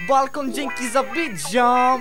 balkon, dzięki za beat, ziom.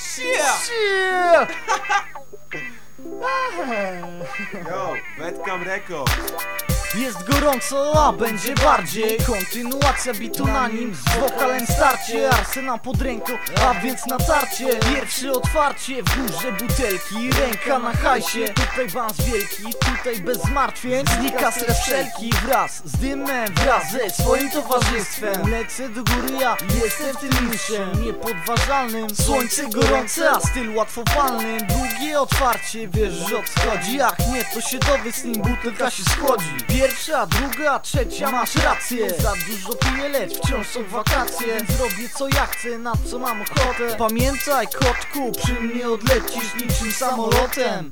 Yo, Wetcam Records. Jest gorąco, a będzie bardziej. Kontynuacja bitu na nim, z wokalem starcie. Arsenał pod ręką, a więc na tarcie. Pierwsze otwarcie, w górze butelki, ręka na hajsie. Tutaj bans wielki, tutaj bez zmartwień. Znika stres wszelki, wraz z dymem, wraz ze swoim towarzystwem. Lecę do góry, ja jestem tym mistrzem niepodważalnym. Słońce gorące, a styl łatwopalny. Drugie otwarcie, wiesz, że odchodzi. Jak nie, to się dowiedz, nim butelka się schłodzi. Pierwsza, druga, trzecia, masz rację. Za dużo piję, lecz wciąż są wakacje. Zrobię co ja chcę, na co mam ochotę. Pamiętaj, kotku, przy mnie odlecisz niczym samolotem.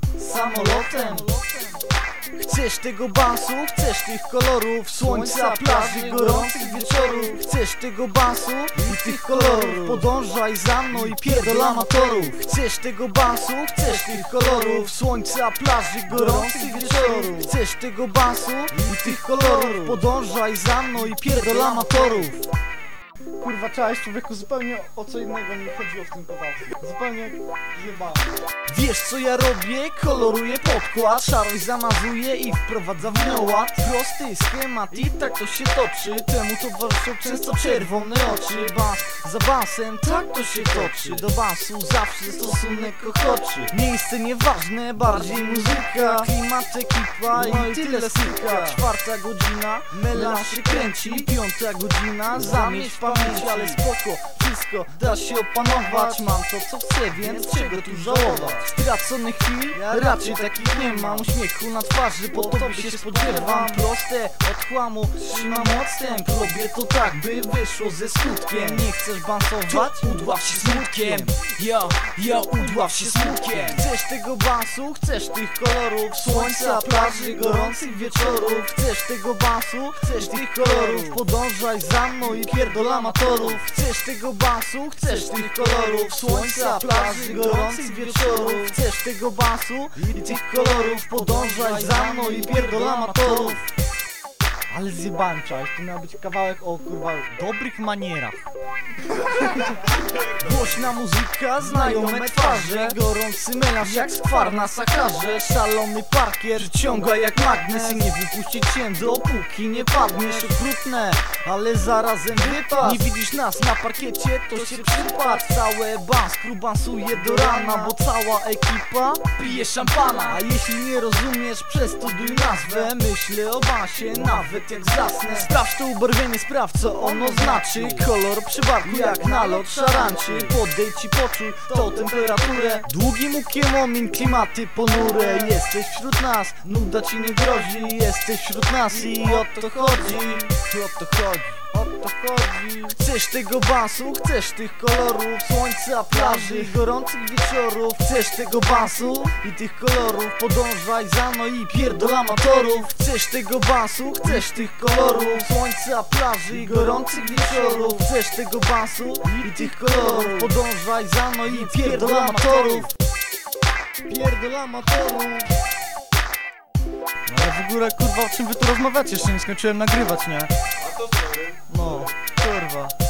Chcesz tego bansu, chcesz tych kolorów, słońca, plaży, gorących wieczorów. Chcesz tego bansu i tych kolorów, podążaj za mną i pierdol amatorów. Chcesz tego bansu, chcesz tych kolorów, słońca, plaży, gorących wieczorów. Chcesz tego bansu i tych kolorów, podążaj za mną i pierdol amatorów. Kurwa, cześć, człowieku, zupełnie o co innego mi chodziło w tym kawałku. Zupełnie zjebałem. Wiesz co ja robię? Koloruję podkład, szarość zamazuję i wprowadza w nieład. Prosty schemat i tak to się toczy. Temu towarzyszą często czerwone oczy. Bans za bansem, tak to się toczy. Do bansu zawsze stosunek ochoczy. Miejsce nieważne, bardziej muzyka. Klimat, ekipa i tyle styka. 4. godzina, melanż się kręci. 5. godzina, zamieć w pamięci, ale spoko, wszystko da się opanować. Mam to co chcę, więc czego tu żałować? Straconych chwil, raczej takich nie mam. Uśmiechu na twarzy, po tobie się spodziewam. Proste, od chłamu, trzymam odstęp. Robię to tak, by wyszło ze skutkiem. Nie chcesz bansować? Udław się smutkiem. Yo, udław się smutkiem. Chcesz tego bansu? Chcesz tych kolorów, słońca, plaży, gorących wieczorów. Chcesz tego bansu? Chcesz tych kolorów, podążaj za mną i pierdol amatorów. Chcesz tego bansu? Chcesz tych kolorów, słońca, plaży, gorących wieczorów. Chcesz tego bansu i tych kolorów, podążaj za mną i pierdol amatorów. Ale zjebałem, cześć, to miał być kawałek o kurwa dobrych manierach. Głośna muzyka, znajome twarze, gorący melanż jak skwar na sakarze. Szalony parkiet przyciąga jak magnes i nie wypuścić cię dopóki nie padniesz. Okrutne, ale zarazem wypad. Nie widzisz nas na parkiecie, to się przypadł. Całe bans bansuje do rana, bo cała ekipa pije szampana. A jeśli nie rozumiesz, przestudiuj nazwę. Myślę o bansie nawet jak zasnę. Sprawdź to ubarwienie, sprawdź co ono znaczy. Kolor przy barku jak nalot szarańczy. Podejdź i poczuj tą temperaturę. Długim łukiem omin klimaty ponure. Jesteś wśród nas, nuda ci nie grozi. Jesteś wśród nas i o to chodzi. O to chodzi. Chcesz tego bansu, chcesz tych kolorów, słońca, plaży, gorących wieczorów. Chcesz tego bansu i tych kolorów, podążaj za mną i pierdol amatorów. Chcesz tego bansu, chcesz tych kolorów, słońca, plaży, gorących wieczorów. Chcesz tego bansu i tych kolorów, podążaj za mną i pierdol amatorów. Pierdol amatorów. Ale w ogóle kurwa, o czym wy tu rozmawiacie? Jeszcze nie skończyłem nagrywać, nie? A to sorry. No, kurwa.